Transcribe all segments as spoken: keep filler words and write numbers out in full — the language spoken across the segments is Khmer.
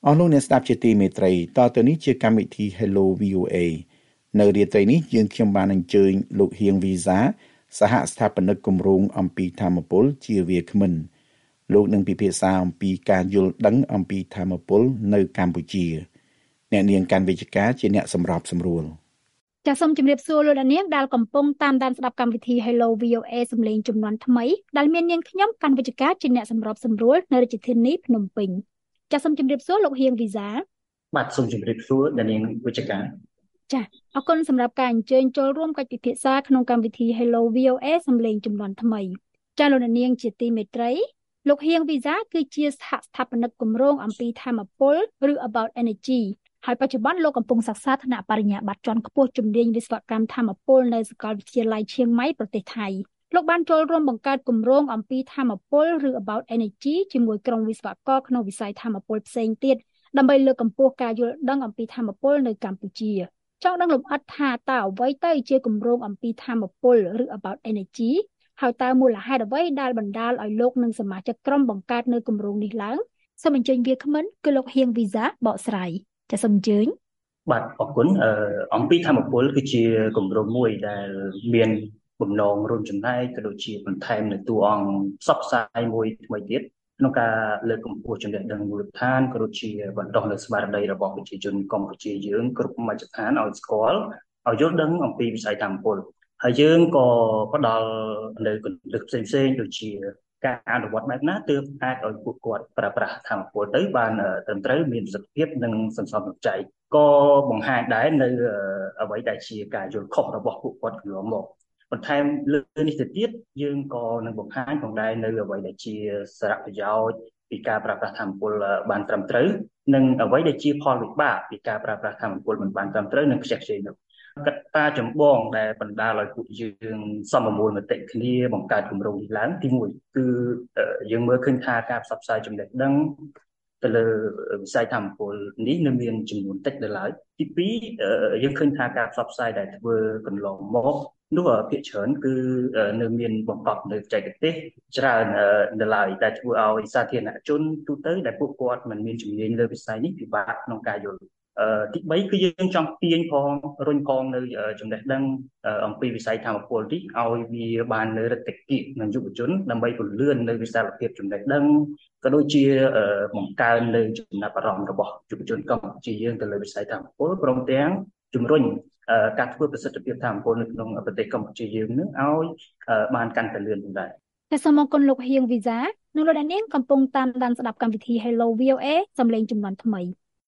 អស់លោកអ្នកស្ដាប់ជាទីមេត្រីតទៅនេះជាកម្មវិធី Hello វី អូ เอ នៅរាត្រីនេះយើងខ្ញុំបានអញ្ជើញលោកហៀងវីសាសហស្ថាបនិកគម្រោងអំពីធម្មពលជាវាគ្មិនលោកនឹងពិភាក្សាអំពីការយល់ដឹងអំពីធម្មពលនៅកម្ពុជាអ្នកនាងកាន់វិជ្ជការជាអ្នកសម្របសម្រួលចាសសូមជម្រាបសួរលោកអ្នកនាងដែលកំពុងតាមដានស្ដាប់កម្មវិធី Hello វី អូ เอ សំឡេងជំនាន់ថ្មីដែលមាននាងខ្ញុំកាន់វិជ្ជការជាអ្នកសម្របសម្រួលនៅរាជធានីភ្នំពេញចាសសូមជម្រាបសួរលោកហៀងវីសាបាទសូមជម្រាបសួរអ្នកនាងវិជ្ជការចាសអរគុណសម្រាប់ការអញ្ជើញចូលរួមកិច្ចពិភាក្សាក្នុងកម្មវិធី Hello វី អូ เอ សំឡេងជំនាន់ថ្មីចាសលោកអ្នកនាងជាទីមេត្រីលោកហៀងវីសាគឺជាសហស្ថាបនិកគម្រោងអំពីធម្មពលឬ About Energyហើយបច្ចុប្បន្នលោកកំពុងសិក្សាថ្នាក់បរិញ្ញាបត្រជាន់ខ្ពស់ជំនាញវិស្វកម្មថាមពលនៅសាកលវិទ្យាល័យឈៀងម៉ៃប្រទេសថៃលោកបានចូលរួមបង្កើតគម្រោងអំពីថាមពលឬ About Energy ជាមួយក្រុមវិស្វករក្នុងវិស័យថាមពលផ្សេងទៀតដើម្បីលើកកម្ពស់ការយល់ដឹងអំពីថាមពលនៅកម្ពុជាចង់ដឹងលម្អិតថាតើអ្វីទៅជាគម្រោងអំពីថាមពលឬ About Energy ហើយតើមូលហេតុអ្វីដែលបណ្ដាលឲ្យលោកនិងសមាជិកក្រុមបង្កើតនៅគម្រោងនេះឡើងសូមអញ្ជើញវាគ្មិនគឺលោកហៀងវីសាបកស្រាយចាសសូមអញ្ជើញបាទអរគុណអឺអំពីធម្មពលគឺជាគម្រោងមួយដែលមានបំណងរួមចំណែកក៏ដូចជាបន្ថែមនៅតួអង្គផ្សព្វផ្សាយមួយថ្មីទៀតក្នុងការលើកកម្ពស់ចំណេះដឹងមូលដ្ឋានក៏ដូចជាបណ្ដុះនូវស្មារតីរបស់ប្រជាជនកម្ពុជាយើងគ្រប់មជ្ឈដ្ឋានឲ្យស្គាល់ឲ្យយល់ដឹងអំពីវិស័យធម្មពលហើយយើងក៏ផ្ដល់នៅគន្លឹះផ្សេងៗដូចជាការអនុវត្តបែបណាទើបអាចឲ្យពួកគាត់ប្រើប្រាស់ធម្មពលទៅបានត្រឹមត្រូវមានប្រសិទ្ធភាពនិងសន្សំសំចៃក៏បង្ហាញដែរនៅអ្វីដែលជាការយល់ខុសរបស់ពួកគាត់កន្លងមកបន្ថែមលើនេះទៅទៀតយើងក៏នឹងបង្ហាញផងដែរនៅអ្វីដែលជាសារៈប្រយោជន៍ពីការប្រើប្រាស់ធម្មពលបានត្រឹមត្រូវនិងអ្វីដែលជាផលវិបាកពីការប្រើប្រាស់ធម្មពលមិនបានត្រឹមត្រូវនិងខ្ជះខ្ជាយនោះកត្តាចម្បងដែលបណ្ដាលឲ្យពួកយើងសមមូលមតិគ្នាបង្កើតគម្រោងនេះឡើងទីមួយគឺយើងមើលឃើញថាការផ្សព្វផ្សាយចំណេះដឹងទៅលើវិស័យធម្មពលនេះនៅមានចំនួនតិចនៅឡើយទីពីរយើងឃើញថាការផ្សព្វផ្សាយដែលធ្វើកន្លងមកនោះភាគច្រើនគឺនៅមានបង្កប់នៅបច្ចេកទេសច្រើននៅឡើយដែលធ្វើឲ្យសាធារណជនទូទៅដែលពួកគាត់មិនមានជំនាញលើវិស័យនេះពិបាកក្នុងការយល់ទីបីគឺយើងចង់ទាញផងរុញផងនៅចំណេះដឹងអំពីវិស័យធម្មពលនេះឲ្យវាបាននៅរតិកិនិងយុវជនដើម្បីពន្លឿននៅវិសាលភាពចំណេះដឹងក៏ដូចជាបង្កើននៅចំណាប់អារម្មណ៍របស់យុវជនកម្ពុជាយើងទៅលើវិស័យធម្មពលព្រមទាំងជំរុញការធ្វើប្រសិទ្ធភាពធម្មពលនៅក្នុងប្រទេសកម្ពុជាយើងនឹងឲ្យបានកាន់តែលឿនផងដែរតែសូមអរគុណលោកហៀងវីសានិងលោកអ្នកនាងកំពុងតាមដានស្ដាប់កម្មវិធី Hello វី អូ เอ សំឡេងជំនាន់ថ្មី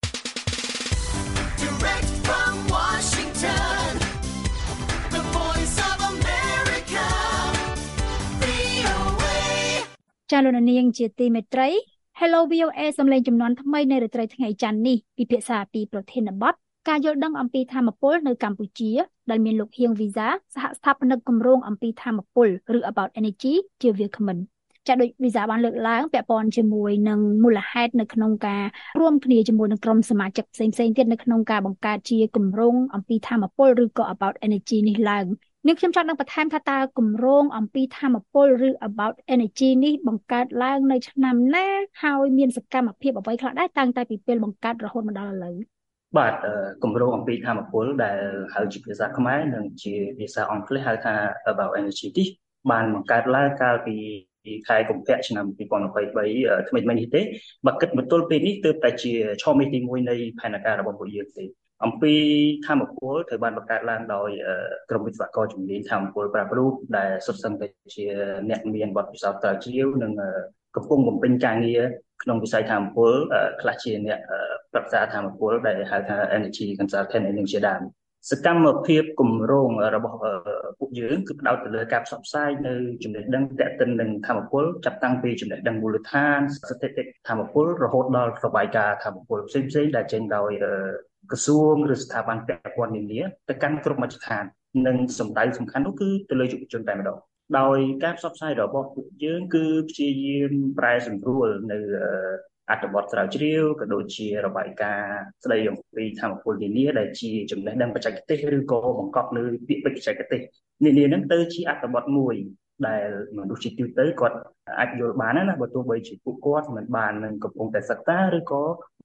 ចាលោកនាងជាទីមេត្រី Hello វី អូ เอ សំឡេងជំនាន់ថ្មីនៅរាត្រីថ្ងៃច័ន្ទនេះពិភាក្សាពីប្រធានបទការយល់ដឹងអំពីធម្មពលនៅកម្ពុជាដែលមានលោកហៀងវីសាសហស្ថាបនិកគម្រោងអំពីធម្មពលឬ About Energy ជាវាគ្មិនចាដូចវីសាបានលើកឡើងពាក់ព័ន្ធជាមួយនឹងមូលហេតុនៅក្នុងការរួមគ្នាជាមួយនឹងក្រុមសមាជិកផ្សេងៗទៀតនៅក្នុងការបង្កើតជាគម្រោងអំពីធម្មពលឬក៏ About Energy នេះឡើងនេះខ្ញុំចង់នឹងបន្ថែមថាតើគម្រោងអំពីធម្មពលឬ About Energy នេះបង្កើតឡើងនៅឆ្នាំណាហើយមានសកម្មភាពអ្វីខ្លះដែរតាំងតែពីពេលបង្កើតរហូតមកដល់ឥឡូវបាទគម្រោងអំពីធម្មពលដែលហៅជាភាសាខ្មែរនិងជាភាសាអង់គ្លេសហៅថា About Energy នេះបានបង្កើតឡើងកាលពីខែកុម្ភៈឆ្នាំពីរពាន់ยี่สิบสามថ្មីថ្មីនេះទេបើគិតមកទល់ពេលនេះទើបតែជាឆមាសទីមួយនៃផែនការរបស់ពួកយើងទេអំពីធម្មពលត្រូវបានបង្កើតឡើងដោយក្រុមវិស្វករជំនាញធម្មពលប្រាប់រូបដែលសុទ្ធសឹងតែជាអ្នកមានបទពិសោធន៍ស្រាវជ្រាវនិងកំពុងបំពេញការងារក្នុងវិស័យធម្មពលខ្លះជាអ្នកប្រឹក្សាធម្មពលដែលហៅថា Energy Consultant និងជាដើមសកម្មភាពគម្រោងរបស់ពួកយើងគឺផ្ដោតទៅលើការផ្សព្វផ្សាយនៅចំណេះដឹងទាក់ទិននឹងធម្មពលចាប់តាំងពីចំណេះដឹងមូលដ្ឋានស្ថិតិធម្មពលរហូតដល់របាយការណ៍ធម្មពលផ្សេងៗដែលចេញដោយក្រសួងឬស្ថាប័នពាក់ព័ន្ធនានាទៅកាន់គ្រប់មជ្ឈដ្ឋាននិងសម្ដៅសំខាន់នោះគឺទៅលើយុវជនតែម្ដងដោយការផ្សព្វផ្សាយរបស់ពួកយើងគឺព្យាយាមប្រែសម្រួលនៅអត្ថបទស្រាវជ្រាវក៏ដូចជារបាយការណ៍ស្ដីអំពីធម្មពលនានាដែលជាចំណេះដឹងបច្ចេកទេសឬក៏បង្កប់នៅពាក្យពេចន៍បច្ចេកទេសនានាហ្នឹងទៅជាអត្ថបទមួយដែលមនុស្សជាទូទៅគាត់អាចយល់បានណាបើទោះបីជាពួកគាត់មិនបាននឹងកំពុងតែសិក្សាឬក៏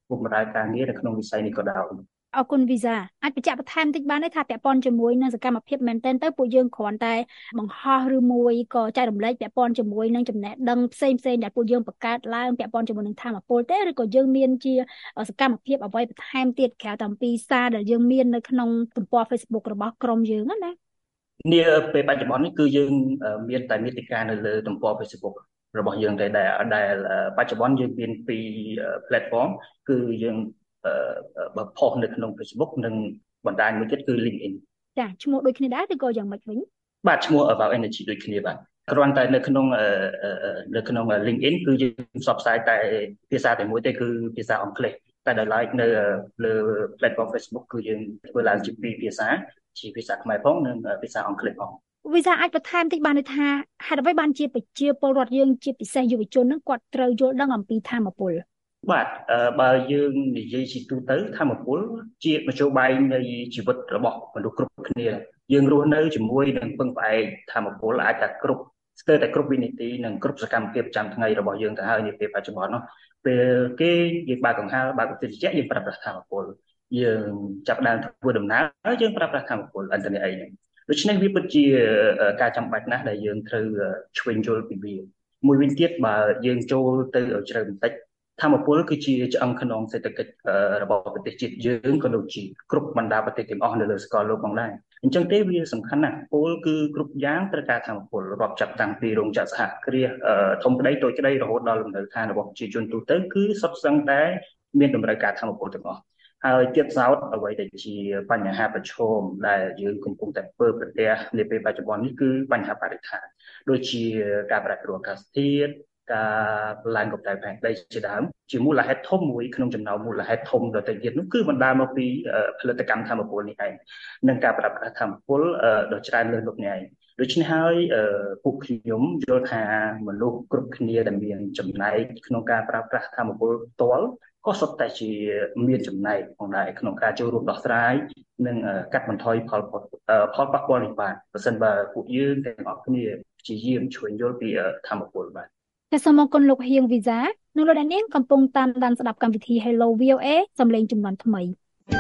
ពុកម្ដាយការងារនៅក្នុងវិស័យនេះក៏ដោយអរគុណវីសាអាចបញ្ជាក់បន្ថែមតិចបានទេថាពាក់ព័ន្ធជាមួយនឹងសកម្មភាពមែនទែនទៅពួកយើងគ្រាន់តែបង្ហោះឬមួយក៏ចែករំលែកពាក់ព័ន្ធជាមួយនឹងចំណេះដឹងផ្សេងផ្សេងដែលពួកយើងបង្កើតឡើងពាក់ព័ន្ធជាមួយនឹងធម៌ពលទេឬក៏យើងមានជាសកម្មភាពអ្វីបន្ថែមទៀតក្រៅតែអំពីសារដែលយើងមាននៅក្នុងទំព័រ Facebook របស់ក្រុមយើងណានាពេលបច្ចុប្បន្ននេះគឺយើងមានតែមាតិកានៅលើទំព័រ Facebook របស់យើងតែដែលដែលបច្ចុប្បន្នយើងមានពីរ platform គឺយើងបើផុសនៅក្នុង Facebook និងបណ្ដាញមួយទៀតគឺ LinkedIn ចាឈ្មោះដូចគ្នាដែរឬក៏យ៉ាងម៉េចវិញបាទឈ្មោះ About Energy ដូចគ្នាបាទគ្រាន់តែនៅក្នុងនៅក្នុង LinkedIn គឺយើងផ្សព្វផ្សាយតែភាសាតែមួយទេគឺភាសាអង់គ្លេសតែដោយឡែកនៅលើ platform Facebook គឺយើងធ្វើឡើងជាពីរភាសាជាភាសាខ្មែរផងនិងភាសាអង់គ្លេសផងវីសាអាចបន្ថែមតិចបានទេថាហេតុអ្វីបានជាប្រជាពលរដ្ឋយើងជាពិសេសយុវជននឹងគាត់ត្រូវយល់ដឹងអំពីធម៌ពលបាទបើយើងនិយាយជាទូទៅធម៌ពលជាមធ្យោបាយនៃជីវិតរបស់មនុស្សគ្រប់គ្នាយើងរស់នៅជាមួយនឹងពឹងផ្អែកធម៌ពលអាចតែគ្រប់ស្ទើរតែគ្រប់វិនាទីនិងគ្រប់សកម្មភាពប្រចាំថ្ងៃរបស់យើងទៅហើយនាពេលបច្ចុប្បន្ននោះពេលគេយើងបើកកង្ហារបើកឧទ្ទិសយើងប្រើប្រាស់ធម៌ពលយើងចាប់ដើមធ្វើដំណើរយើងប្រើប្រាស់ធម៌ពលអន្តរជាតិអីហ្នឹងដូច្នេះវាពិតជាការចាំបាច់ណាស់ដែលយើងត្រូវឆ្វេងយល់ពីវាមួយវិញទៀតបើយើងចូលទៅឲ្យជ្រៅបន្តិចធម៌ពលគឺជាឆ្អឹងខ្នងសេដ្ឋកិច្ចរបស់ប្រទេសជាតិយើងក៏ដូចជាគ្រប់បណ្ដាប្រទេសទាំងអស់នៅលើសកលលោកផងដែរអញ្ចឹងទេវាសំខាន់ណាស់ពលគឺគ្រប់យ៉ាងត្រូវការធម៌ពលរាប់ចាប់តាំងពីរោងចក្រសហគ្រាសធំក្តីតូចក្តីរហូតដល់លំនៅឋានរបស់ប្រជាជនទូទៅគឺសុទ្ធសឹងតែមានតម្រូវការធម៌ពលទាំងអស់ហើយទៀតសោតអ្វីដែលជាបញ្ហាប្រឈមដែលយើងកំពុងតែធ្វើប្រទះនាពេលបច្ចុប្បន្ននេះគឺបញ្ហាបរិស្ថានដូចជាការប្រែប្រួលអាកាសធាតុការឡើងកម្ដៅផែនដីជាដើមជាមូលហេតុធំមួយក្នុងចំណោមមូលហេតុធំដទៃទៀតនោះគឺបណ្ដាលមកពីផលិតកម្មធម្មពលនេះឯងនិងការប្រើប្រាស់ធម្មពលដ៏ច្រើនលើសលប់នេះឯងដូច្នេះហើយពួកខ្ញុំយល់ថាមនុស្សគ្រប់គ្នាដែលមានចំណែកក្នុងការប្រើប្រាស់ធម្មពលផ្ទាល់ក៏សុទ្ធតែជាមានចំណែកផងដែរក្នុងការចូលរួមដោះស្រាយនិងកាត់បន្ថយផលផលប៉ះពាល់នេះបាទប្រសិនបើពួកយើងទាំងអស់គ្នាព្យាយាមឆ្វេងយល់ពីធម្មពលបាទតែសូមអរគុណលោកហៀងវីសានិងលោកអ្នកនាងកំពុងតាមដានស្ដាប់កម្មវិធី Hello វី អូ เอ សំឡេងចំនួនថ្មី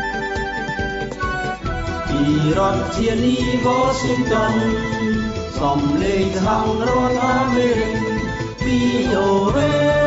ពីរដ្ឋធានី Washington សំឡេងខាងរដ្ឋអាមេរិក វី អូ เอ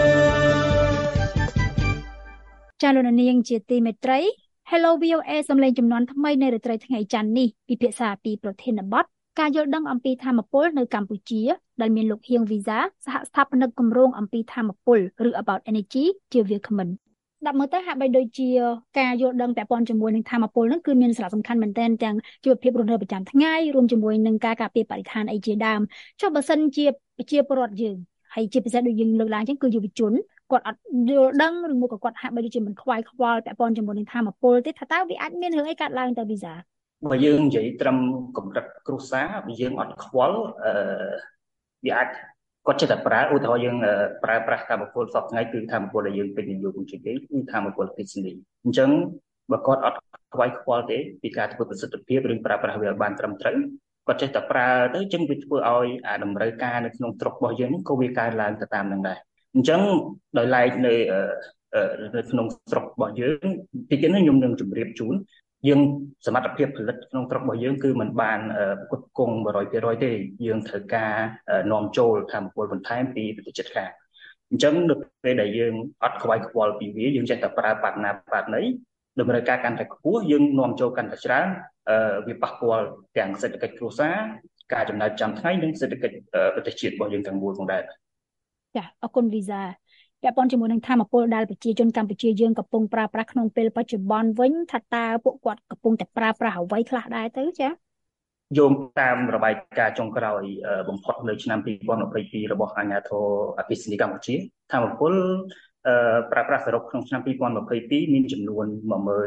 ចាលោកអ្នកនាងជាទីមេត្រី Hello វី អូ เอ សំឡេងចំនួនថ្មីនៅរាត្រីថ្ងៃច័ន្ទនេះពិភាក្សាពីប្រធានបទការយល់ដឹងអំពីធម៌ពលនៅកម្ពុជាដែលមានលោកហៀងវីសាសហស្ថាបនិកគម្រោងអំពីធម៌ពលឬ About Energy ជាវាគ្មិនស្ដាប់មើលទៅហាក់បីដូចជាការយល់ដឹងពាក់ព័ន្ធជាមួយនឹងធម៌ពលនឹងគឺមានសារៈសំខាន់មែនទែនទាំងជីវភាពរស់នៅប្រចាំថ្ងៃរួមជាមួយនឹងការការពារបរិស្ថានអីជាដើមចុះបើសិនជាប្រជាពលរដ្ឋយើងហើយជាពិសេសដូចយើងលើកឡើងចឹងគឺយុវជនគាត់អត់យល់ដឹងឬមួយក៏គាត់ហាក់បីដូចជាមិនខ្វាយខ្វល់ពាក់ព័ន្ធជាមួយនឹងធម៌ពលទេថាតើវាអាចមានរឿងអីកើតឡើងទៅវីសាបើយើងនិយាយត្រឹមកម្រិតគ្រួសារបើយើងអត់ខ្វល់អឺវាអាចគាត់ចេះតែប្រើឧទាហរណ៍យើងប្រើប្រាស់ធម៌ពលសពថ្ងៃគឺធម៌ពលដែលយើងពេញនិយមជាងគេគឺធម៌ពលពិសេសនេះអញ្ចឹងបើគាត់អត់ខ្វាយខ្វល់ទេពីការធ្វើប្រសិទ្ធភាពឬប្រើប្រាស់វាបានត្រឹមត្រូវគាត់ចេះតែប្រើទៅអញ្ចឹងវាធ្វើឲ្យអាតម្រូវការនៅក្នុងស្រុករបស់យើងក៏វាកើនឡើងទៅតាមនឹងដែរអញ្ចឹងដោយឡែកនៅនៅក្នុងស្រុករបស់យើងទីទៀតនេះខ្ញុំនឹងជម្រាបជូនយើងសមត្ថភាពផលិតក្នុងស្រុករបស់យើងគឺมันបានផ្គត់ផ្គង់ một trăm phần trăm ទេយើងត្រូវការនាំចូលធម្មពលបន្ថែមពីប្រទេសជិតខាងអញ្ចឹងនៅពេលដែលយើងអត់ខ្វាយខ្វល់ពីវាយើងចេះតែប្រើបាតណាបាតណីតម្រូវការកាន់តែខ្ពស់យើងនាំចូលកាន់តែច្រើនវាប៉ះពាល់ទាំងសេដ្ឋកិច្ចគ្រួសារការចំណាយប្រចាំថ្ងៃនិងសេដ្ឋកិច្ចប្រទេសជាតិរបស់យើងទាំងមូលផងដែរចាអរគុណវីសាពាក់ព័ន្ធជាមួយនឹងធម៌ពលដែលប្រជាជនកម្ពុជាយើងកំពុងប្រើប្រាស់ក្នុងពេលបច្ចុប្បន្នវិញថាតើពួកគាត់កំពុងតែប្រើប្រាស់អ្វីខ្លះដែរទៅចាយោងតាមរបាយការណ៍ចុងក្រោយបំផុតនៅឆ្នាំពីរពាន់ยี่สิบสองរបស់អាជ្ញាធរអភិសិនីកម្ពុជាធម៌ពលប្រើប្រាស់សរុបក្នុងឆ្នាំពីរពាន់ยี่สิบสองមានចំនួនmột nghìn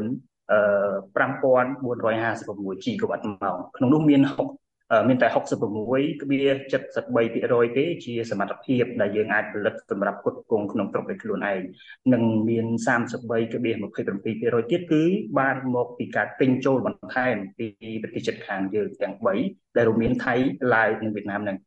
năm trăm bốn mươi sáu ជីកាវ៉ាត់ម៉ោងក្នុងនោះមានមានតែsáu mươi sáu phẩy七mươi ba% ទេជាសមត្ថភាពដែលយើងអាចផលិតសម្រាប់ផ្គត់ផ្គង់ក្នុងស្រុកដោយខ្លួនឯងនិងមាន三十三phẩy hai mươi bảy% ទៀតគឺបានមកពីការទិញចូលបន្ថែមពីប្រទេសជិតខាងយើងទាំងបីដែលរួមមានថៃឡាវនិងវៀតណាមហ្នឹង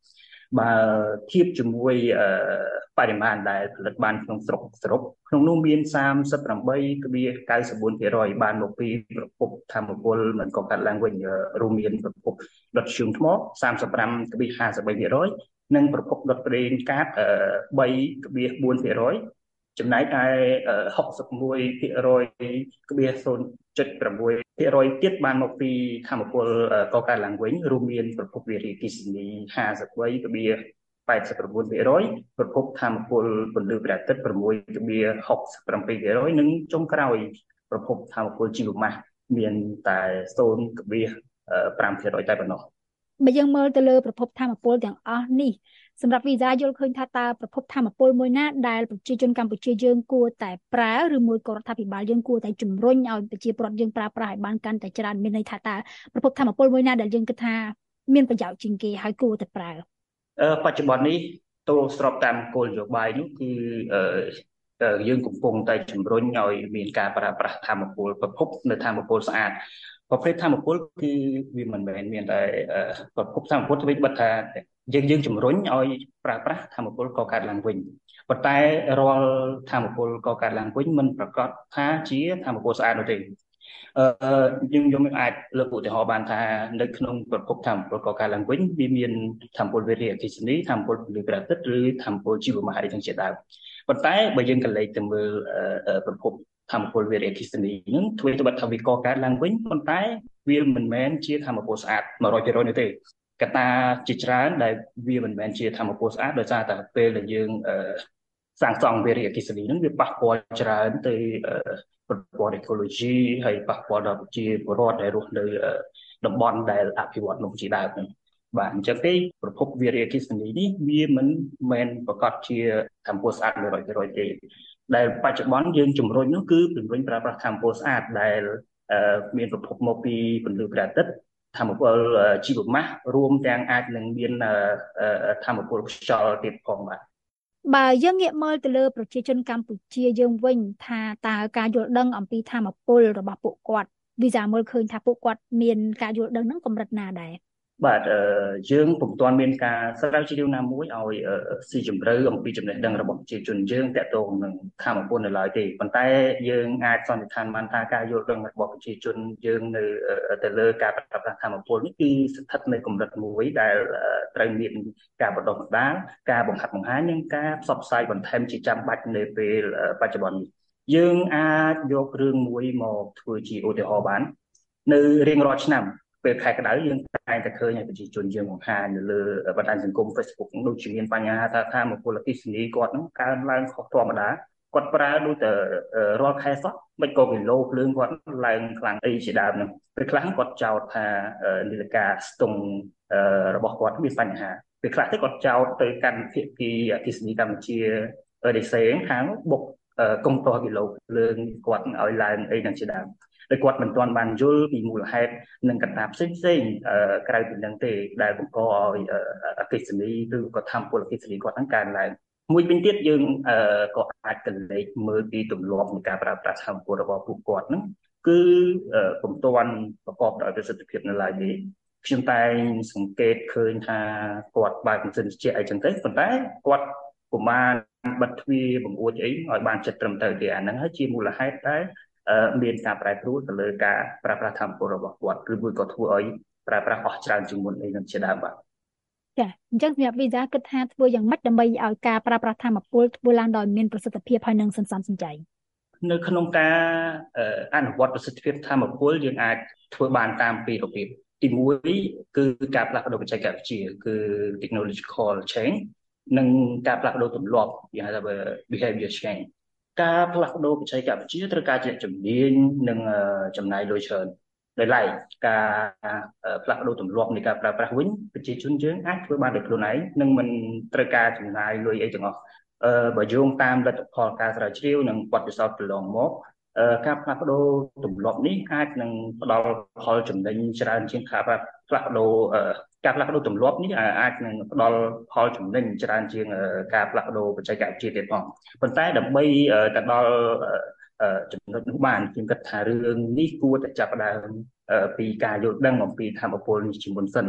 បើធៀបជាមួយបរិមាណដែលផលិតបានក្នុងស្រុកសរុបក្នុងនោះមានសាមសិបប្រាំបី កៅសិបបួនភាគរយ បានមកពីប្រភពថាមពលមិនកកើតឡើងវិញរួមមានប្រភពដុតធ្យូងថ្ម សាមសិបប្រាំ ហាសិបបីភាគរយ និងប្រភពដុតប្រេងកាត បី បួនភាគរយ ចំណែកឯ ហុកសិបមួយភាគរយ ศูนย์จุดหก ភាគរយទៀតបានមកពីថាមពលកកើតឡើងវិញរួមមានប្រភពវារីអគ្គិសនី ห้าสิบสาม แปดสิบเก้า ភាគរយ ប្រភពថាមពលពន្លឺព្រះអាទិត្យ หก หกสิบเจ็ด ភាគរយ និងចុងក្រោយប្រភពថាមពលជីវម៉ាសមានតែ ศูนย์จุดห้า ភាគរយ តែប៉ុណ្ណោះបើយើងមើលទៅលើប្រភពថាមពលទាំងអស់នេះសម្រាប់វីសាយល់ឃើញថាតើប្រភពថាមពលមួយណាដែលប្រជាជនកម្ពុជាយើងគួរតែប្រើឬមួយក៏រដ្ឋាភិបាលយើងគួរតែជំរុញឲ្យប្រជាពលរដ្ឋយើងប្រើប្រាស់ឲ្យបានកាន់តែច្រើនមានន័យថាតើប្រភពថាមពលមួយណាដែលយើងគិតថាមានប្រយោជន៍ជាងគេហើយគួរតែប្រើបច្ចុប្បន្ននេះទៅស្របតាមគោលនយោបាយនោះគឺយើងកំពុងតែជំរុញឲ្យមានការប្រើប្រាស់ថាមពលប្រភពនៅថាមពលស្អាតប្រភេទថាមពលគឺវាមិនមែនមានតែប្រភពថាមពលទៅវិញបិទថាយើងយើងជំរុញឲ្យប្រើប្រាស់ថាមពលកកើតឡើងវិញប៉ុន្តែរាល់ថាមពលកកើតឡើងវិញមិនប្រកាសថាជាថាមពលស្អាតនោះទេអឺយើងយើងអាចលើកឧទាហរណ៍បានថានៅក្នុងប្រភពថាមពលកកើតឡើងវិញវាមានថាមពលវារីអគ្គិសនីថាមពលពន្លឺព្រះអាទិត្យឬថាមពលជីវម៉ាសអីទាំងជាដើមប៉ុន្តែបើយើងកន្លែងទៅមើលប្រភពថាមពលវារីអគ្គិសនីនឹងធ្វើទៅបាត់ថាវាកកើតឡើងវិញប៉ុន្តែវាមិនមែនជាថាមពលស្អាត một trăm phần trăm នោះទេកត្តាជាច្រើនដែលវាមិនមែនជាថាមពលស្អាតដោយសារតែពេលដែលយើងសាងសង់វារីអគ្គិសនីនឹងវាប៉ះពាល់ច្រើនទៅប្រព័ន្ធអេកូឡូស៊ីហើយប៉ះពាល់ដល់ប្រជាពលរដ្ឋដែលរស់នៅតំបន់ដែលអភិវឌ្ឍនោះជាដើមហ្នឹងបាទអញ្ចឹងទេប្រភពវារីអគ្គិសនីនេះវាមិនមែនប្រកាសជាថាមពលស្អាត một trăm phần trăm ទេដែលបច្ចុប្បន្នយើងជំរុញនោះគឺជំរុញប្រើប្រាស់ថាមពលស្អាតដែលមានប្រភពមកពីពន្លឺព្រះអាទិត្យថាមពលជីវម៉ាសរួមទាំងអាចនឹងមានថាមពលខ្យល់ទៀតផងបាទបើយើងងាកមើលទៅលើប្រជាជនកម្ពុជាយើងវិញថាតើការយល់ដឹងអំពីថាមពលរបស់ពួកគាត់វីសាមើលឃើញថាពួកគាត់មានការយល់ដឹងហ្នឹងកម្រិតណាដែរបាទយើងពុំទាន់មានការស្រាវជ្រាវណាមួយឲ្យស៊ីជម្រៅអំពីចំណេះដឹងរបស់ប្រជាជនយើងទាក់ទងនឹងថាមពលនៅឡើយទេប៉ុន្តែយើងអាចសន្និដ្ឋានបានថាការយល់ដឹងរបស់ប្រជាជនយើងនៅទៅលើការប្រើប្រាស់ថាមពលនេះគឺស្ថិតនៅកម្រិតមួយដែលត្រូវមានការបណ្ដុះបណ្ដាលការបង្ហាត់បង្ហាញនិងការផ្សព្វផ្សាយបន្ថែមជាចាំបាច់នៅពេលបច្ចុប្បន្ននេះយើងអាចយករឿងមួយមកធ្វើជាឧទាហរណ៍បាននៅរៀងរាល់ឆ្នាំពេលខែក្តៅយើងតែងតែឃើញឲ្យប្រជាជនយើងបង្ហាញនៅលើបណ្ដាញសង្គម Facebook ដូចជាមានបញ្ហាថាថាមពលអគ្គិសនីគាត់ហ្នឹងកើនឡើងខុសធម្មតាគាត់ប្រើដូចតែរាល់ខែសោះមិនក៏គីឡូភ្លើងគាត់ឡើងខ្លាំងអីជាដើមហ្នឹងពេលខ្លះគាត់ចោទថានាឡិកាស្ទង់របស់គាត់មានបញ្ហាពេលខ្លះទៅគាត់ចោទទៅកាន់ភាគីអគ្គិសនីកម្ពុជាដេសេងខាងបុកកុំតគីឡូភ្លើងគាត់ឲ្យឡើងអីទាំងជាដើមដោយគាត់មិនទាន់បានយល់ពីមូលហេតុនិងកត្តាផ្សេងផ្សេងក្រៅពីនឹងទេដែលបង្កឲ្យអគ្គិសនីឬក៏ថាមពលអគ្គិសនីគាត់ហ្នឹងកើនឡើងមួយវិញទៀតយើងក៏អាចកន្លែងមើលពីទម្លាប់នៃការប្រើប្រាស់ថាមពលរបស់ពួកគាត់ហ្នឹងគឺពុំទាន់ប្រកបដោយប្រសិទ្ធភាពនៅឡើយទេខ្ញុំតែសង្កេតឃើញថាគាត់បើកម៉ាស៊ីនត្រជាក់អីចឹងទៅប៉ុន្តែគាត់ប្រមាណបិទទ្វារបង្អួចអីឲ្យបានចិត្តត្រឹមត្រូវទេអាហ្នឹងហើយជាមូលហេតុដែលមានការប្រែប្រួលទៅលើការប្រើប្រាស់ថាមពលរបស់គាត់ឬមួយក៏ធ្វើឲ្យប្រើប្រាស់អស់ច្រើនជាងមុនអីនឹងជាដើមបាទចាអញ្ចឹងសម្រាប់វីសាគិតថាធ្វើយ៉ាងម៉េចដើម្បីឲ្យការប្រើប្រាស់ថាមពលធ្វើឡើងដោយមានប្រសិទ្ធភាពហើយនឹងសន្សំសំចៃនៅក្នុងការអនុវត្តប្រសិទ្ធភាពថាមពលយើងអាចធ្វើបានតាមពីររបៀបទីមួយគឺការផ្លាស់ប្ដូរបច្ចេកវិទ្យាគឺ technological change និងការផ្លាស់ប្ដូរទម្លាប់យើងហៅថា behavior changeការផ្លាស់ប្ដូរបច្ចេកវិទ្យាត្រូវការជាជំនាញនិងចំណាយលុយច្រើនដោយឡែកការផ្លាស់ប្ដូរទម្លាប់នៃការប្រើប្រាស់វិញប្រជាជនយើងអាចធ្វើបានដោយខ្លួនឯងនិងមិនត្រូវការចំណាយលុយអីទាំងអស់បើយោងតាមលទ្ធផលការស្រាវជ្រាវនិងបទពិសោធន៍កន្លងមកការផ្លាស់ប្ដូរទម្លាប់នេះអាចនឹងផ្ដល់ផលចំណេញច្រើនជាងការផ្លាស់ប្ដូរការផ្លាស់ប្ដូរទម្លាប់នេះអាចនឹងផ្ដល់ផលចំណេញច្រើនជាងការផ្លាស់ប្ដូរបច្ចេកវិទ្យាទៀតផងប៉ុន្តែដើម្បីទៅដល់ចំណុចនោះបានខ្ញុំគិតថារឿងនេះគួរតែចាប់ផ្ដើមពីការយល់ដឹងអំពីថាមពលនេះជាមុនសិន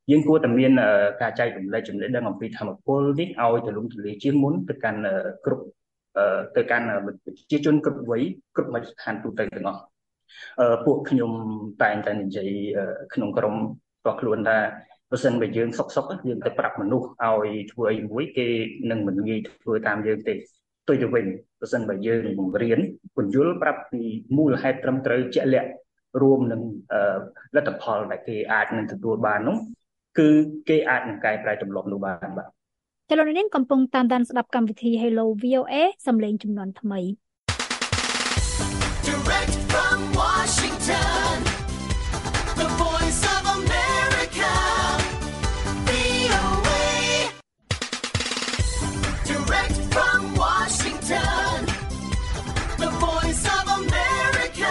យើងគួរតែមានការចែករំលែកចំណេះដឹងអំពីធម្មពលនេះឲ្យទូលំទូលាយជាងមុនទៅកាន់គ្រប់ទៅកាន់ប្រជាជនគ្រប់វ័យគ្រប់មជ្ឈដ្ឋានទូទៅទាំងអស់ពួកខ្ញុំតែងតែនិយាយក្នុងក្រុមរបស់ខ្លួនថាបើសិនបើយើងសុកសុកយើងទៅប្រាប់មនុស្សឲ្យធ្វើអីមួយគេនឹងមិនងាយធ្វើតាមយើងទេផ្ទុយទៅវិញបើសិនបើយើងបង្រៀនពន្យល់ប្រាប់ពីមូលហេតុត្រឹមត្រូវជាក់លាក់រួមនឹងលទ្ធផលដែលគេអាចនឹងទទួលបាននោះគឺគេអាចនឹងកែប្រែទម្លាប់នោះបានបាទចលនានេះកំពុងតាមដានស្ដាប់កម្មវិធី Hello វី អូ เอ សំឡេងជំនាន់ថ្មី Direct from Washington The Voice of America V O A Direct from Washington The Voice of America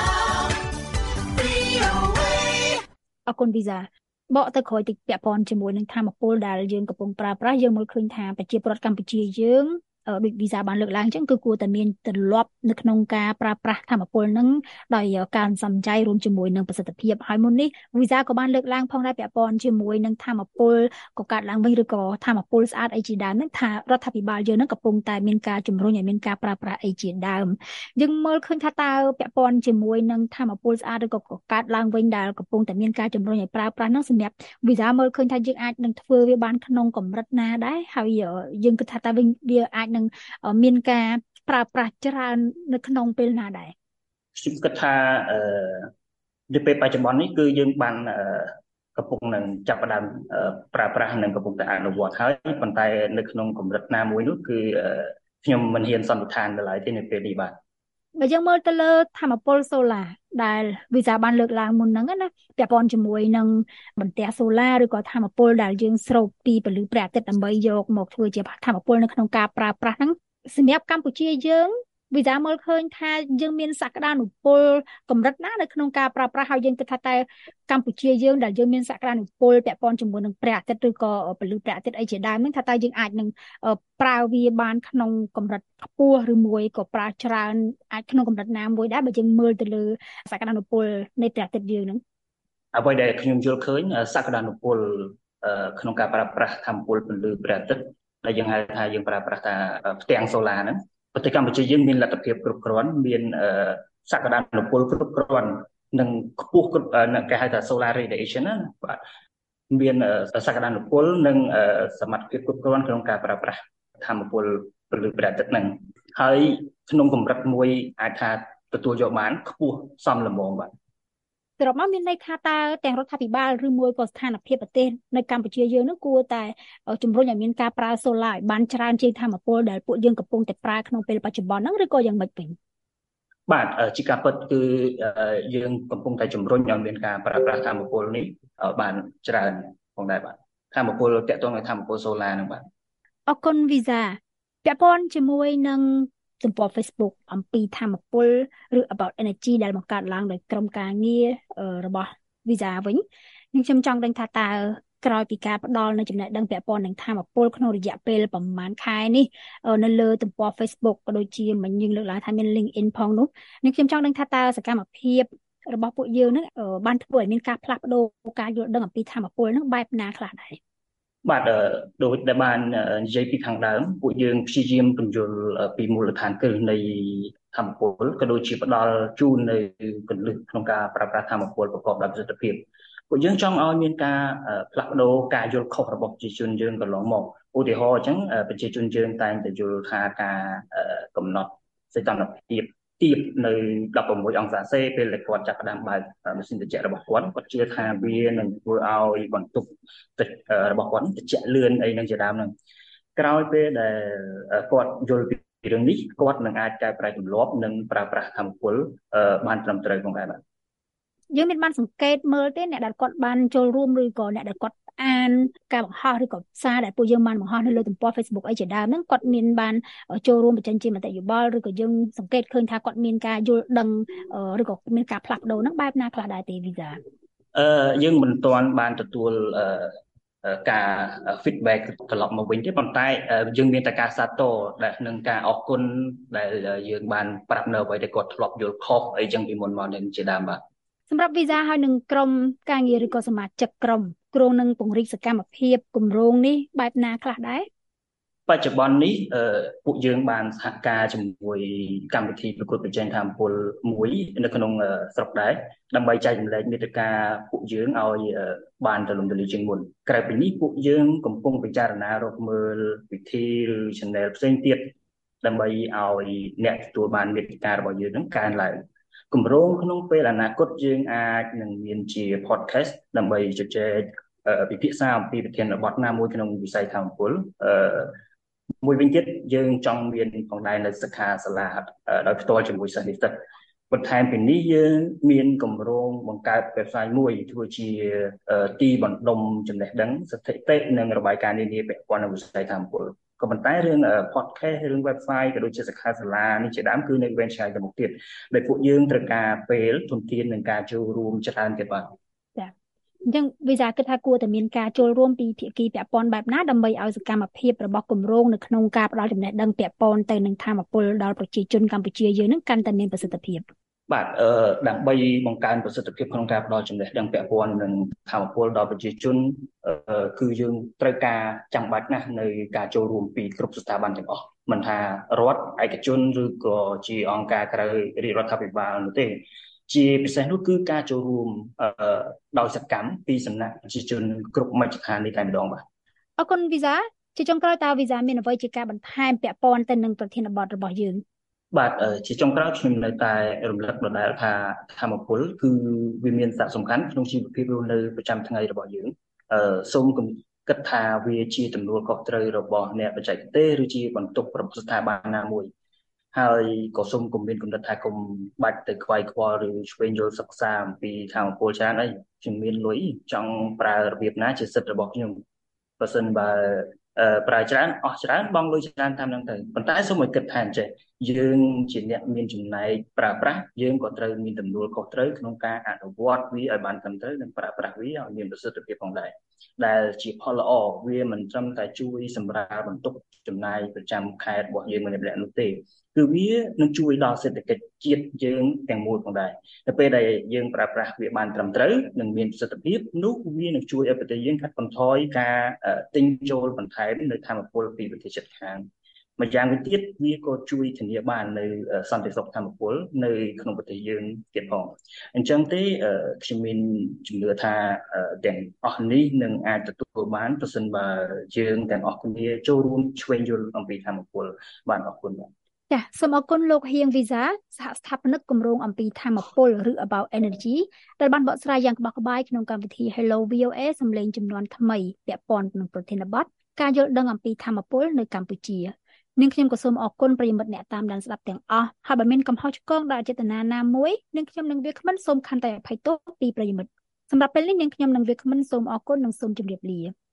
V O A អរគុណវីសាបកទៅក្រោយតិចពាក់ព័ន្ធជាមួយនឹងធម្មពលដែលយើងកំពុងប្រើប្រាស់យើងមើលឃើញថាប្រជាពលរដ្ឋកម្ពុជាយើងដូចវីសាបានលើកឡើងអញ្ចឹងគឺគួរតែមានទម្លាប់នៅក្នុងការប្រើប្រាស់ធម្មពលនឹងដោយការសំចៃរួមជាមួយនឹងប្រសិទ្ធភាពហើយមុននេះវីសាក៏បានលើកឡើងផងដែរពាក់ព័ន្ធជាមួយនឹងធម្មពលកកើតឡើងវិញឬក៏ធម្មពលស្អាតអីជាដើមហ្នឹងថារដ្ឋាភិបាលយើងនឹងកំពុងតែមានការជំរុញឲ្យមានការប្រើប្រាស់អីជាដើមយើងមើលឃើញថាតើពាក់ព័ន្ធជាមួយនឹងធម្មពលស្អាតឬក៏កកើតឡើងវិញដែលកំពុងតែមានការជំរុញឲ្យប្រើប្រាស់ហ្នឹងសម្រាប់វីសាមើលឃើញថាយើងអាចនឹងធ្វើវាបានក្នុងកម្រិតណាដែរហើយយើងគិតថាតើវិញវាអាចនឹងមានការប្រើប្រាស់ច្រើននៅក្នុងពេលណាដែរខ្ញុំគិតថាអឺនៅពេលបច្ចុប្បន្ននេះគឺយើងបានកំពុងនឹងចាប់ផ្ដើមប្រើប្រាស់និងកំពុងតែអនុវត្តហើយប៉ុន្តែនៅក្នុងកម្រិតណាមួយនោះគឺខ្ញុំមិនហ៊ានសន្និដ្ឋានឡើយទេនៅពេលនេះបាទបើយើងមើលទៅលើធម្មពលសូឡាដែលវីសាបានលើកឡើងមុនហ្នឹងណាពាក់ព័ន្ធជាមួយនឹងបន្ទះសូឡាឬក៏ធម្មពលដែលយើងស្រូបពីពន្លឺព្រះអាទិត្យដើម្បីយកមកធ្វើជាធម្មពលនៅក្នុងការប្រើប្រាស់ហ្នឹងសម្រាប់កម្ពុជាយើងវីសាមើលឃើញថាយើងមានសក្តានុពលកម្រិតណានៅក្នុងការប្រើប្រាស់ហើយយើងគិតថាតែកម្ពុជាយើងដែលយើងមានសក្តានុពលពាក់ព័ន្ធជាមួយនឹងព្រះអាទិត្យឬក៏ពន្លឺព្រះអាទិត្យអីជាដើមហ្នឹងថាតើយើងអាចនឹងប្រើវាបានក្នុងកម្រិតខ្ពស់ឬមួយក៏ប្រើច្រើនអាចក្នុងកម្រិតណាមួយដែរបើយើងមើលទៅលើសក្តានុពលនៃព្រះអាទិត្យយើងហ្នឹងអ្វីដែលខ្ញុំយល់ឃើញសក្តានុពលក្នុងការប្រើប្រាស់ធម្មពលពន្លឺព្រះអាទិត្យដែលយើងហៅថាយើងប្រើប្រាស់ថាផ្ទាំងសូឡាហ្នឹងប្រទេសកម្ពុជាយើងមានលទ្ធភាពគ្រប់គ្រាន់មានសក្តានុពលគ្រប់គ្រាន់និងខ្ពស់គេហៅថា solar radiation ណាបាទមានសក្តានុពលនិងសមត្ថភាពគ្រប់គ្រាន់ក្នុងការប្រើប្រាស់ធម្មពលពន្លឺព្រះអាទិត្យហ្នឹងហើយក្នុងកម្រិតមួយអាចថាទទួលយកបានខ្ពស់សមល្មមបាទសរុបមកមានន័យថាតើទាំងរដ្ឋាភិបាលឬមួយក៏ស្ថានភាពប្រទេសនៅកម្ពុជាយើងនឹងគួរតែជំរុញឲ្យមានការប្រើសូឡាឲ្យបានច្រើនជាងធម្មពលដែលពួកយើងកំពុងតែប្រើក្នុងពេលបច្ចុប្បន្នហ្នឹងឬក៏យ៉ាងម៉េចវិញបាទជាការពិតគឺយើងកំពុងតែជំរុញឲ្យមានការប្រើប្រាស់ធម្មពលនេះបានច្រើនផងដែរបាទធម្មពលតាក់ទងនឹងធម្មពលសូឡាហ្នឹងបាទអរគុណវីសាពាក់ព័ន្ធជាមួយនឹងទំព័រ Facebook អំពីធម្មពលឬ about energy ដែលបង្កើតឡើងដោយក្រុមការងាររបស់ Visa វិញនឹងខ្ញុំចង់ដឹងថាតើក្រោយពីការផ្ដល់នៅចំណេះដឹងពាក់ព័ន្ធនឹងធម្មពលក្នុងរយៈពេលប្រហែលខែនេះនៅលើទំព័រ Facebook ក៏ដូចជាមិញយើងលើកឡើងថាមាន LinkedIn ផងនោះនឹងខ្ញុំចង់ដឹងថាតើសកម្មភាពរបស់ពួកយើងនឹងបានធ្វើឲ្យមានការផ្លាស់ប្ដូរការយល់ដឹងអំពីធម្មពលនឹងបែបណាខ្លះដែរបាទដូចដែលបាននិយាយពីខាងដើមពួកយើងព្យាយាមពន្យល់ពីមូលដ្ឋានគ្រឹះនៃធម្មពលក៏ដូចជាផ្ដល់ជូននៅគន្លឹះក្នុងការប្រើប្រាស់ធម្មពលប្រកបដោយប្រសិទ្ធភាពពួកយើងចង់ឲ្យមានការផ្លាស់ប្ដូរការយល់ខុសរបស់ប្រជាជនយើងកន្លងមកឧទាហរណ៍អញ្ចឹងប្រជាជនយើងតែងតែយល់ថាការកំណត់សីតុណ្ហភាពទាបនៅដប់ប្រាំមួយអង្សាសេពេលដែលគាត់ចាប់ផ្ដើមបើកម៉ាស៊ីនត្រជាក់របស់គាត់គាត់ជឿថាវានឹងធ្វើឲ្យបន្ទប់ទឹករបស់គាត់ត្រជាក់លឿនអីនឹងជាដើមហ្នឹងក្រោយពេលដែលគាត់យល់ពីរឿងនេះគាត់នឹងអាចកែប្រែទម្លាប់និងប្រើប្រាស់ធម្មពលបានត្រឹមត្រូវផងដែរបាទយើងមានបានសង្កេតមើលទេអ្នកដែលគាត់បានចូលរួមឬក៏អ្នកដែលគាត់អានការបង្ហោះឬក៏សារដែលពួកយើងបានបង្ហោះនៅលើទំព័រ Facebook អីជាដើមហ្នឹងគាត់មានបានចូលរួមបញ្ចេញជាមតិយោបល់ឬក៏យើងសង្កេតឃើញថាគាត់មានការយល់ដឹងឬក៏មានការផ្លាស់ប្ដូរហ្នឹងបែបណាខ្លះដែរទេ Visa អឺយើងមិនទាន់បានទទួលការ feedback ត្រឡប់មកវិញទេប៉ុន្តែយើងមានតែការសាទរដែលនឹងការអរគុណដែលយើងបានប្រាប់នៅអ្វីដែលគាត់ធ្លាប់យល់ខុសអីចឹងពីមុនមកនឹងជាដើមបាទសម្រាប់ visa ហើយនឹងក្រុមការងារឬក៏សមាជិកក្រុមគ្រងនឹងពង្រីកសកម្មភាពគម្រោងនេះបែបណាខ្លះដែរបច្ចុប្បន្ននេះអឺពួកយើងបានសហការជាមួយកម្មវិធីប្រកួតប្រជែងថាមពលមួយនៅក្នុងស្រុកដែរដើម្បីចែករំលែកមាតិកាពួកយើងឲ្យបានទូលំទូលាយជាងមុនក្រៅពីនេះពួកយើងកំពុងពិចារណារកមើលវិធីឬ channel ផ្សេងទៀតដើម្បីឲ្យអ្នកទទួលបានមាតិការបស់យើងនឹងកើនឡើងគម្រោងក្នុងពេលអនាគតយើងអាចនឹងមានជា podcast ដើម្បីជជែកពិភាក្សាអំពីប្រធានបទណាមួយក្នុងវិស័យថាមពលអឺមួយវិញទៀតយើងចង់មានផងដែរនៅសិក្ខាសាលាដោយផ្ទាល់ជាមួយសិស្សនិស្សិតបន្ថែមពីនេះយើងមានគម្រោងបង្កើត website មួយធ្វើជាទីបណ្ដុំចំណេះដឹងស្ថិតិនិងរបាយការណ៍នានាពាក់ព័ន្ធនឹងវិស័យថាមពលក៏ប៉ុន្តែរឿង podcast រឿង website ក៏ដូចជាសិក្ខាសាលានេះជាដើមគឺនៅវែងឆ្ងាយទៅមុខទៀតដែលពួកយើងត្រូវការពេលធនធាននិងការចូលរួមច្រើនទៀតបាទចាអញ្ចឹង visa គិតថាគួរតែមានការចូលរួមពីភាគីពាក់ព័ន្ធបែបណាដើម្បីឲ្យសកម្មភាពរបស់គម្រោងនៅក្នុងការផ្តល់ចំណេះដឹងពាក់ព័ន្ធទៅនឹងថាមពលដល់ប្រជាជនកម្ពុជាយើងនឹងកាន់តែមានប្រសិទ្ធភាពបាទអឺដើម្បីបង្កើនប្រសិទ្ធភាពក្នុងការផ្តល់ចំណេះដឹងពាក់ព័ន្ធនឹងថាមពលដល់ប្រជាជនអឺគឺយើងត្រូវការចាំបាច់ណាស់នៅការចូលរួមពីគ្រប់ស្ថាប័នទាំងអស់មិនថារដ្ឋឯកជនឬក៏ជាអង្គការក្រៅរាជរដ្ឋាភិបាលនោះទេជាពិសេសនោះគឺការចូលរួមអឺដោយសកម្មពីសំណាក់ប្រជាជនគ្រប់មជ្ឈដ្ឋាននេះតែម្ដងបាទអរគុណ visa ជាចុងក្រោយតើ visa មានអ្វីជាការបន្ថែមពាក់ព័ន្ធទៅនឹងប្រធានបទរបស់យើងបាទជាចុងក្រោយខ្ញុំនៅតែរំលឹកដដែលថាថាមពលគឺវាមានសារៈសំខាន់ក្នុងជីវភាពរស់នៅប្រចាំថ្ងៃរបស់យើងអឺសូមគិតថាវាជាទំនួលខុសត្រូវរបស់អ្នកបច្ចេកទេសឬជាបន្ទុករបស់ស្ថាប័នណាមួយហើយក៏សូមគំរាមកំណត់ថាកុំបាច់ទៅខ្វាយខ្វល់ឬឆ្វេងយល់សិក្សាអំពីថាមពលច្រើនអីខ្ញុំមានលុយចង់ប្រើរបៀបណាជាសិទ្ធិរបស់ខ្ញុំបើសិនបើប្រើច្រើនអស់ច្រើនបង់លុយច្រើនតាមហ្នឹងទៅប៉ុន្តែសូមឲ្យគិតថាអញ្ចេះយើងជាអ្នកមានចំណែកប្រើប្រាស់យើងក៏ត្រូវមានទំនួលខុសត្រូវក្នុងការអនុវត្តវាឲ្យបានត្រឹមត្រូវនិងប្រើប្រាស់វាឲ្យមានប្រសិទ្ធភាពផងដែរដែលជាផលល្អវាមិនត្រឹមតែជួយសម្រាលបន្ទុកចំណាយប្រចាំខែរបស់យើងម្នាក់ៗនោះទេគឺវានឹងជួយដល់សេដ្ឋកិច្ចជាតិយើងទាំងមូលផងដែរនៅពេលដែលយើងប្រើប្រាស់វាបានត្រឹមត្រូវនិងមានប្រសិទ្ធភាពនោះវានឹងជួយឲ្យប្រទេសយើងកាត់បន្ថយការទិញចូលបន្ថែមនៅថាមពលពីប្រទេសជិតខាងម្យ៉ាងវិញទៀតវាក៏ជួយធានាបាននៅសន្តិសុខថាមពលនៅក្នុងប្រទេសយើងទៀតផងអញ្ចឹងទេខ្ញុំមានជំនឿថាទាំងអស់នេះនឹងអាចទទួលបានប្រសិនបើយើងទាំងអស់គ្នាចូលរួមឆ្វេងយល់អំពីថាមពលបានអរគុណបាទចាសសូមអរគុណលោកហៀង visa សហស្ថាបនិកគម្រោងអំពីថាមពលឬ About Energy ដែលបានបកស្រាយយ៉ាងក្បោះក្បាយក្នុងកម្មវិធី Hello វី អូ เอ សំឡេងចំនួនថ្មីពាក់ព័ន្ធនឹងប្រធានបទការយល់ដឹងអំពីថាមពលនៅកម្ពុជានាងខ្ញុំក៏សូមអរគុណប្រិយមិត្តអ្នកតាមដានស្ដាប់ទាំងអស់ហើយបើមានកំហុសឆ្គងដោយអចេតនាណាមួយនាងខ្ញុំនិងវាគ្មិនសូមខន្តីអភ័យទោសពីប្រិយមិត្តសម្រាប់ពេលនេះនាងខ្ញុំនិងវាគ្មិនសូមអរគុណនិងសូមជម្រាបលា